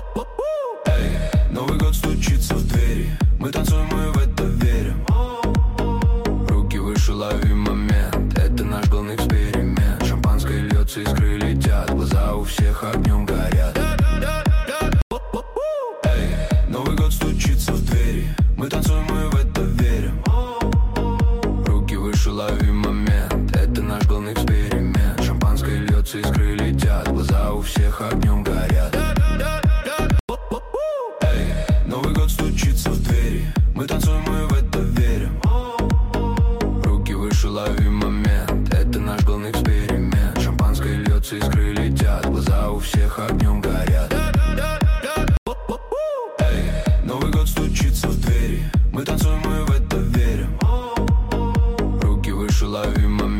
Эй, Новый год стучится в двери. Мы танцуем и в это верим. Руки выше, лови момент. Это наш был эксперимент. Шампанское льется, искры летят. Глаза у всех огнем горят. Эй, Новый год стучится в двери. Мы танцуем и в это верим. Руки выше, лови момент. Это наш был эксперимент. Шампанское льется, искры летят. Глаза у всех огнем горят. Эй, Новый год стучится в двери. Мы танцуем и в это верим. Руки выше, лови момент. Это наш был эксперимент. Шампанское льется, искры летят. Глаза у всех огнем горят. Эй, Новый год стучится в двери. Мы танцуем и в это верим. Руки выше, лови момент.